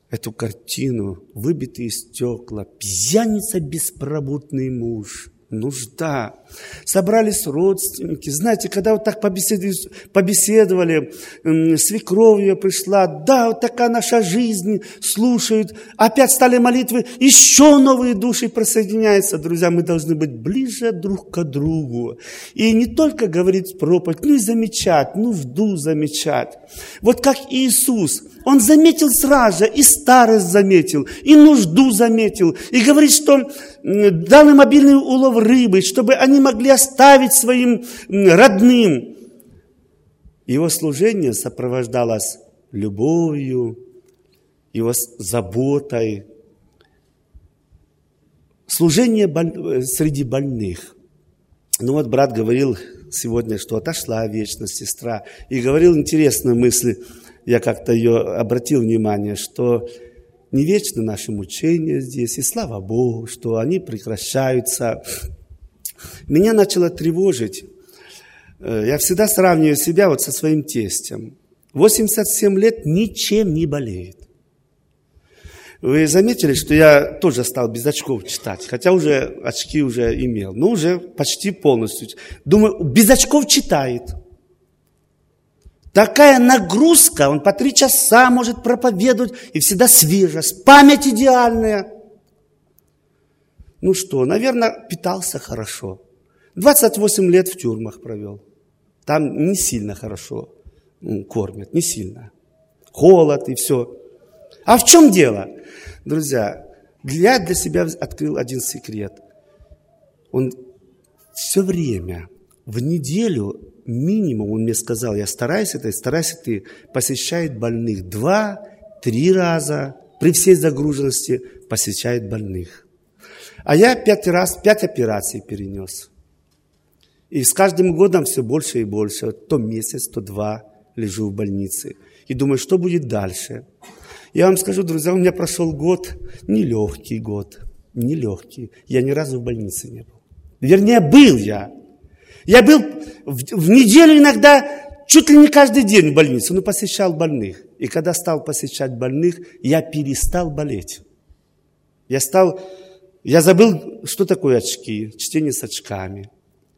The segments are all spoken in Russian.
эту картину, выбитые стекла, пьяница, беспробудный муж, нужда. Собрались родственники. Знаете, когда вот так побеседовали, свекровь ее пришла, да, вот такая наша жизнь, слушают, опять стали молитвы, еще новые души присоединяются. Друзья, мы должны быть ближе друг к другу. И не только говорить проповедь, но и замечать, нужду замечать. Вот как Иисус, Он заметил сразу же, и старость заметил, и нужду заметил, и говорит, что дал им обильный улов рыбы, чтобы они могли оставить своим родным. Его служение сопровождалось любовью, его заботой. Служение среди больных. Ну вот брат говорил сегодня, что отошла вечность сестра, и говорил интересную мысль, я как-то ее обратил внимание, что не вечно наши мучения здесь, и слава Богу, что они прекращаются. Меня начало тревожить. Я всегда сравниваю себя вот со своим тестем. 87 лет ничем не болеет. Вы заметили, что я тоже стал без очков читать, хотя уже очки уже имел, но уже почти полностью. Думаю, без очков читает. Такая нагрузка, он по 3 часа может проповедовать, и всегда свежесть, память идеальная. Ну что, наверное, питался хорошо. 28 лет в тюрьмах провел. Там не сильно хорошо кормят, не сильно. Холод и все. А в чем дело? Друзья, я для себя открыл один секрет. Он все время, в неделю минимум, он мне сказал, старайся ты посещает больных 2-3 раза, при всей загруженности посещает больных. А я 5 операций перенес. И с каждым годом все больше и больше. То месяц, то 2 лежу в больнице. И думаю, что будет дальше. Я вам скажу, друзья, у меня прошел год, нелегкий год, нелегкий. Я ни разу в больнице не был. Вернее, был я. Я был в неделю иногда, чуть ли не каждый день в больнице, но посещал больных. И когда стал посещать больных, я перестал болеть. Я забыл, что такое очки, чтение с очками.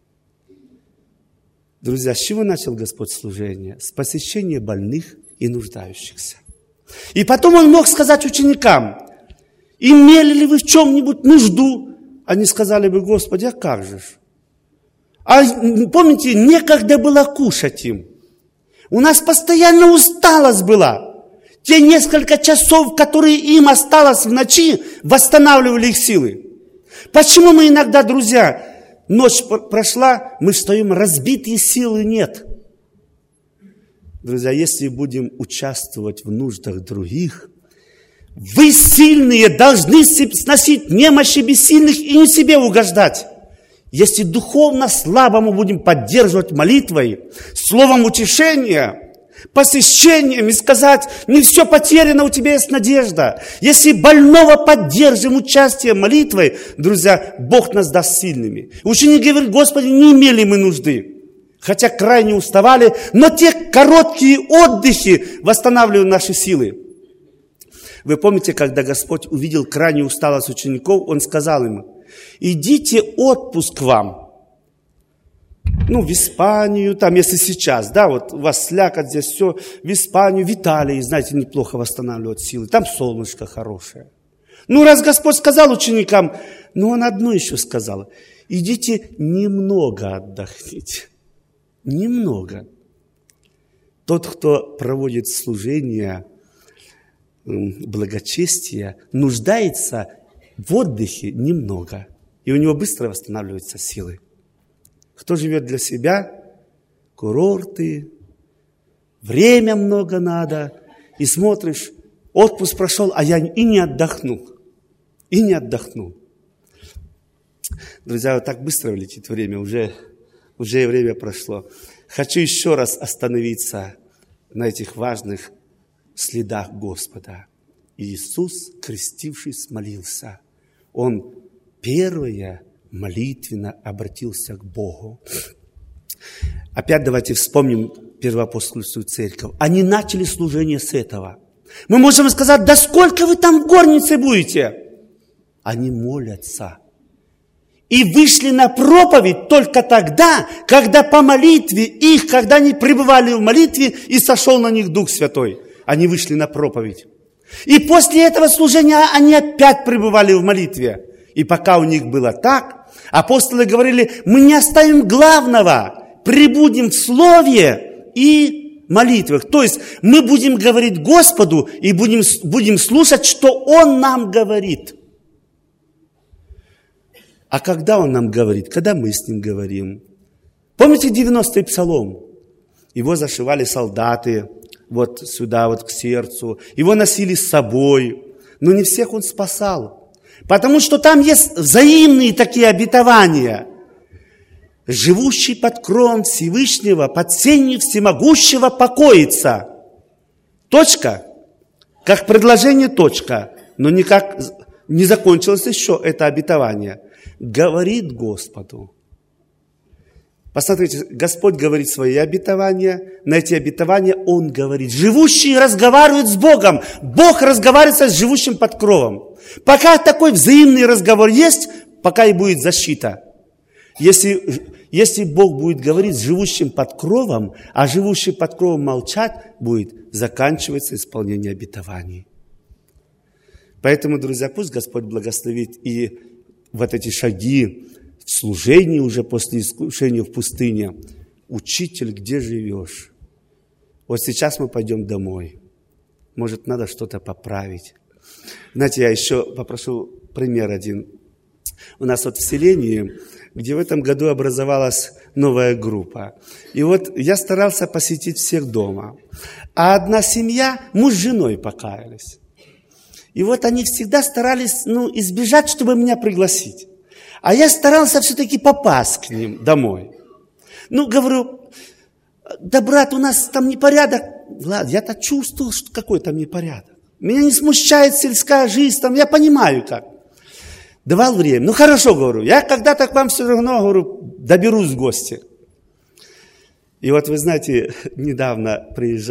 Друзья, с чего начал Господь служение? С посещения больных и нуждающихся. И потом Он мог сказать ученикам, имели ли вы в чем-нибудь нужду? Они сказали бы, Господи, а как же? А помните, некогда было кушать им. У нас постоянно усталость была. Те несколько часов, которые им осталось в ночи, восстанавливали их силы. Почему мы иногда, друзья, ночь прошла, мы встаем, разбитые силы нет. Друзья, если будем участвовать в нуждах других, вы сильные должны сносить немощи бессильных и не себе угождать. Если духовно слабому будем поддерживать молитвой, словом утешения, посещением и сказать, не все потеряно, у тебя есть надежда. Если больного поддержим участием молитвой, друзья, Бог нас даст сильными. Ученик говорит, Господи, не имели мы нужды, хотя крайне уставали, но те короткие отдыхи восстанавливают наши силы. Вы помните, когда Господь увидел крайнюю усталость учеников, Он сказал им, идите отпуск вам. В Испанию, там, если сейчас, да, вот у вас слякоть здесь все, в Испанию, в Италии, знаете, неплохо восстанавливают силы, там солнышко хорошее. Раз Господь сказал ученикам, Он одно еще сказал, идите немного отдохните, немного. Тот, кто проводит служение, благочестие, нуждается в отдыхе немного, и у него быстро восстанавливаются силы. Кто живет для себя, курорты, время много надо, и смотришь, отпуск прошел, а я и не отдохнул. Друзья, вот так быстро летит время, уже время прошло. Хочу еще раз остановиться на этих важных следах Господа. Иисус, крестившись, молился. Он первое молитвенно обратился к Богу. Опять давайте вспомним первоапостольскую церковь. Они начали служение с этого. Мы можем сказать, да сколько вы там в горнице будете? Они молятся. И вышли на проповедь только тогда, когда по молитве их, когда они пребывали в молитве, и сошел на них Дух Святой. Они вышли на проповедь. И после этого служения они опять пребывали в молитве. И пока у них было так, апостолы говорили, мы не оставим главного, пребудем в слове и молитвах. То есть мы будем говорить Господу и будем слушать, что Он нам говорит. А когда Он нам говорит? Когда мы с Ним говорим? Помните 90-й псалом? Его зашивали солдаты вот сюда, вот к сердцу. Его носили с собой. Но не всех Он спасал. Потому что там есть взаимные такие обетования. Живущий под кровом Всевышнего, под сенью всемогущего покоится. Точка. Как предложение точка. Но никак не закончилось еще это обетование. Говорит Господу. Посмотрите, Господь говорит свои обетования, на эти обетования Он говорит. Живущий разговаривает с Богом, Бог разговаривает с живущим под кровом. Пока такой взаимный разговор есть, пока и будет защита. Если Бог будет говорить с живущим под кровом, а живущий под кровом молчать, будет заканчиваться исполнение обетований. Поэтому, друзья, пусть Господь благословит и вот эти шаги в служении уже после искушения в пустыне. Учитель, где живешь? Вот сейчас мы пойдем домой. Может, надо что-то поправить. Знаете, я еще попрошу пример один. У нас вот в селении, где в этом году образовалась новая группа. И вот я старался посетить всех дома. А одна семья, муж с женой покаялись. И вот они всегда старались, избежать, чтобы меня пригласить. А я старался все-таки попасть к ним домой. Говорю, да, брат, у нас там непорядок. Ладно, я-то чувствовал, что какой там непорядок. Меня не смущает сельская жизнь, там, я понимаю как. Давал время. Хорошо, говорю, я когда-то к вам все равно, говорю, доберусь в гости. И вот вы знаете, недавно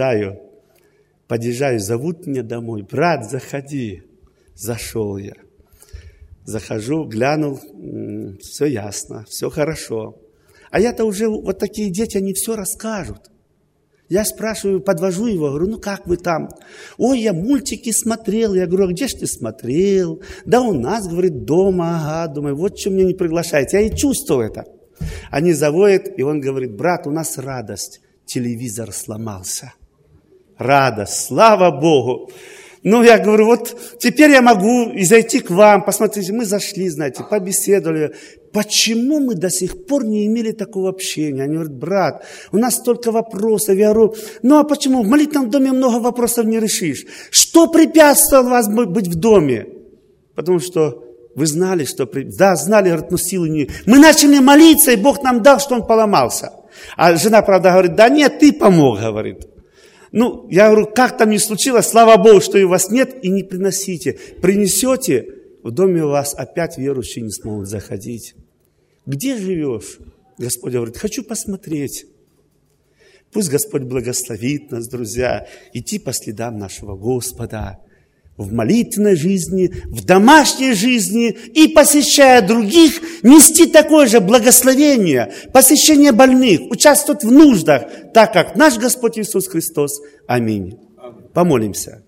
подъезжаю, зовут меня домой. Брат, заходи. Зашел я. Захожу, глянул, все ясно, все хорошо. А я-то уже, вот такие дети, они все расскажут. Я спрашиваю, подвожу его, говорю, как вы там? Ой, я мультики смотрел. Я говорю, а где ж ты смотрел? Да у нас, говорит, дома, ага. Думаю, вот что меня не приглашаете. Я и чувствую это. Они заводят, и он говорит, брат, у нас радость. Телевизор сломался. Радость, слава Богу. Я говорю, вот теперь я могу и зайти к вам. Посмотрите, мы зашли, знаете, побеседовали. Почему мы до сих пор не имели такого общения? Они говорят, брат, у нас столько вопросов. Я говорю, а почему? В молитвенном доме много вопросов не решишь. Что препятствовало вас быть в доме? Потому что вы знали, что... Да, знали, говорят, но силы не... Мы начали молиться, и Бог нам дал, что он поломался. А жена, правда, говорит, да нет, ты помог, говорит. Я говорю, как там ни случилось, слава Богу, что и у вас нет, и не приносите. Принесете, в доме у вас опять верующие не смогут заходить. Где живешь? Господь говорит, хочу посмотреть. Пусть Господь благословит нас, друзья, идти по следам нашего Господа в молитвенной жизни, в домашней жизни и, посещая других, нести такое же благословение, посещение больных, участвовать в нуждах, так как наш Господь Иисус Христос. Аминь. Помолимся.